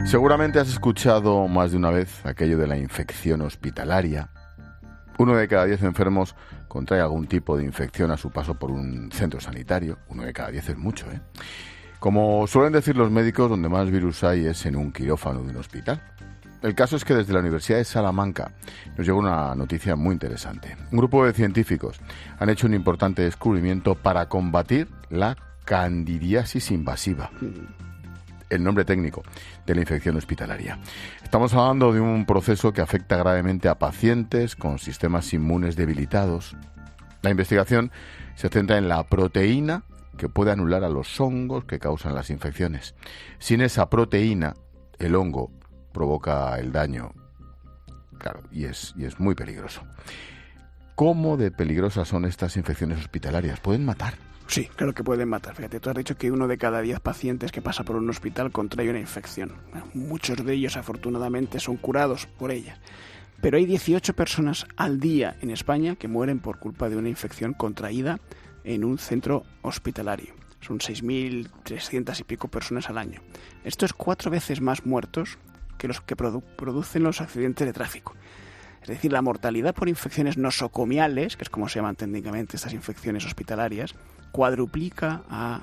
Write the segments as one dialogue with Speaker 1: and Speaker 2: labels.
Speaker 1: Seguramente has escuchado más de una vez aquello de la infección hospitalaria. 1 de cada 10 enfermos contrae algún tipo de infección a su paso por un centro sanitario. 1 de cada 10 es mucho, ¿eh? Como suelen decir los médicos, donde más virus hay es en un quirófano de un hospital. El caso es que desde la Universidad de Salamanca nos llega una noticia muy interesante. Un grupo de científicos han hecho un importante descubrimiento para combatir la candidiasis invasiva, el nombre técnico de la infección hospitalaria. Estamos hablando de un proceso que afecta gravemente a pacientes con sistemas inmunes debilitados. La investigación se centra en la proteína que puede anular a los hongos que causan las infecciones. Sin esa proteína, el hongo provoca el daño, claro, y es muy peligroso. ¿Cómo de peligrosas son estas infecciones hospitalarias? ¿Pueden matar?
Speaker 2: Sí, claro que pueden matar. Fíjate, tú has dicho que 1 de cada 10 pacientes que pasa por un hospital contrae una infección. Bueno, muchos de ellos, afortunadamente, son curados por ella. Pero hay 18 personas al día en España que mueren por culpa de una infección contraída en un centro hospitalario. Son 6.300 y pico personas al año. Esto es 4 veces más muertos que los que producen los accidentes de tráfico. Es decir, la mortalidad por infecciones nosocomiales, que es como se llaman técnicamente estas infecciones hospitalarias, cuadruplica a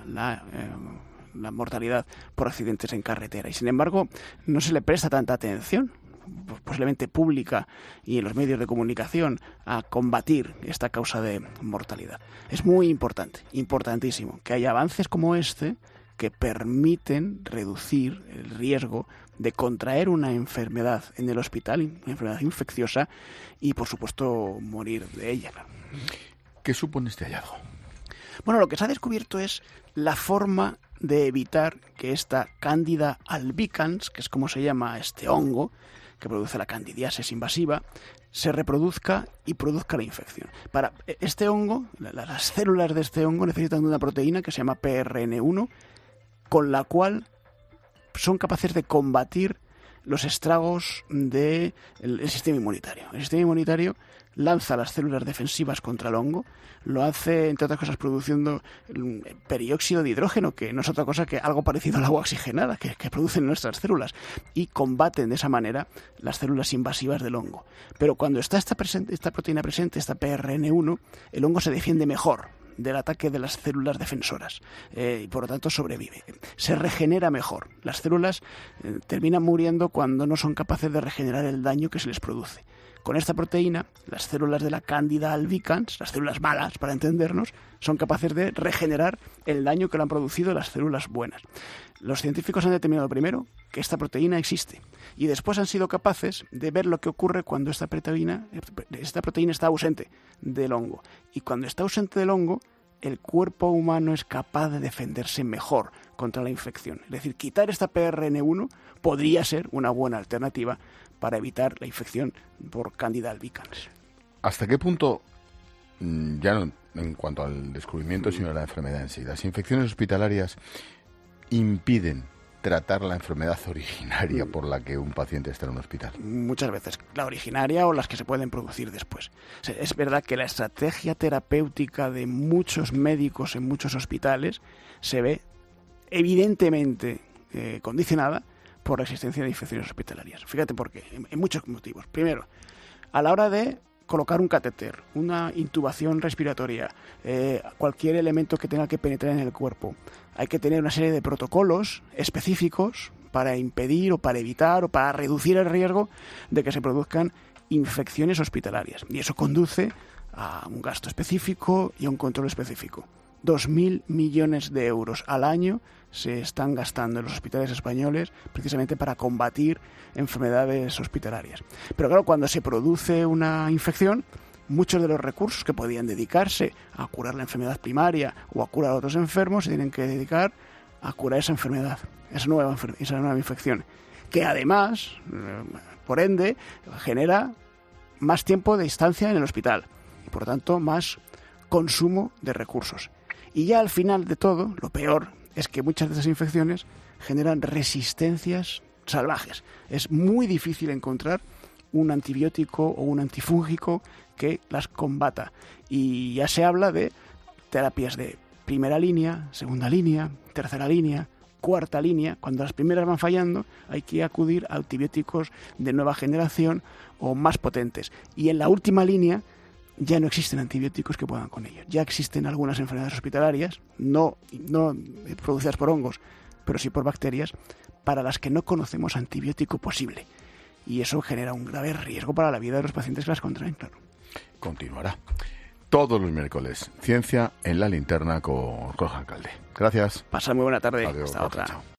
Speaker 2: la mortalidad por accidentes en carretera. Y sin embargo, no se le presta tanta atención, posiblemente pública y en los medios de comunicación, a combatir esta causa de mortalidad. Es muy importante, importantísimo, que haya avances como este que permiten reducir el riesgo de contraer una enfermedad en el hospital, una enfermedad infecciosa, y por supuesto morir de ella.
Speaker 1: ¿Qué supone este hallazgo?
Speaker 2: Bueno, lo que se ha descubierto es la forma de evitar que esta Candida albicans, que es como se llama este hongo que produce la candidiasis invasiva, se reproduzca y produzca la infección. Para este hongo, las células de este hongo necesitan de una proteína que se llama PRN1, con la cual son capaces de combatir los estragos del sistema inmunitario. El sistema inmunitario lanza las células defensivas contra el hongo, lo hace, entre otras cosas, produciendo perióxido de hidrógeno, que no es otra cosa que algo parecido al agua oxigenada que producen nuestras células, y combaten de esa manera las células invasivas del hongo. Pero cuando está esta proteína presente, esta PRN1, el hongo se defiende mejor del ataque de las células defensoras y por lo tanto sobrevive. Se regenera mejor. Las células terminan muriendo cuando no son capaces de regenerar el daño que se les produce. Con esta proteína, las células de la Candida albicans, las células malas para entendernos, son capaces de regenerar el daño que le han producido las células buenas. Los científicos han determinado primero que esta proteína existe y después han sido capaces de ver lo que ocurre cuando esta proteína está ausente del hongo. Y cuando está ausente del hongo, el cuerpo humano es capaz de defenderse mejor contra la infección. Es decir, quitar esta PRN1 podría ser una buena alternativa para evitar la infección por Candida albicans.
Speaker 1: ¿Hasta qué punto, ya no en cuanto al descubrimiento, sino a la enfermedad en sí, las infecciones hospitalarias impiden tratar la enfermedad originaria por la que un paciente está en un hospital?
Speaker 2: Muchas veces, la originaria o las que se pueden producir después. Es verdad que la estrategia terapéutica de muchos médicos en muchos hospitales se ve evidentemente condicionada por la existencia de infecciones hospitalarias. Fíjate por qué, en muchos motivos. Primero, a la hora de colocar un catéter, una intubación respiratoria, cualquier elemento que tenga que penetrar en el cuerpo, hay que tener una serie de protocolos específicos para impedir o para evitar o para reducir el riesgo de que se produzcan infecciones hospitalarias. Y eso conduce a un gasto específico y a un control específico. 2.000 millones de euros al año se están gastando en los hospitales españoles precisamente para combatir enfermedades hospitalarias. Pero claro, cuando se produce una infección, muchos de los recursos que podían dedicarse a curar la enfermedad primaria o a curar a otros enfermos se tienen que dedicar a curar esa enfermedad, esa nueva infección, que además, por ende, genera más tiempo de estancia en el hospital y por lo tanto más consumo de recursos. Y ya al final de todo, lo peor es que muchas de esas infecciones generan resistencias salvajes. Es muy difícil encontrar un antibiótico o un antifúngico que las combata. Y ya se habla de terapias de primera línea, segunda línea, tercera línea, cuarta línea, cuando las primeras van fallando, hay que acudir a antibióticos de nueva generación o más potentes. Y en la última línea ya no existen antibióticos que puedan con ellos. Ya existen algunas enfermedades hospitalarias, no producidas por hongos, pero sí por bacterias, para las que no conocemos antibiótico posible. Y eso genera un grave riesgo para la vida de los pacientes que las contraen, claro.
Speaker 1: Continuará. Todos los miércoles, Ciencia en la Linterna con Jorge Alcalde. Gracias.
Speaker 2: Pasa muy buena tarde.
Speaker 1: Adiós,
Speaker 2: Hasta
Speaker 1: Jorge,
Speaker 2: otra.
Speaker 1: chao.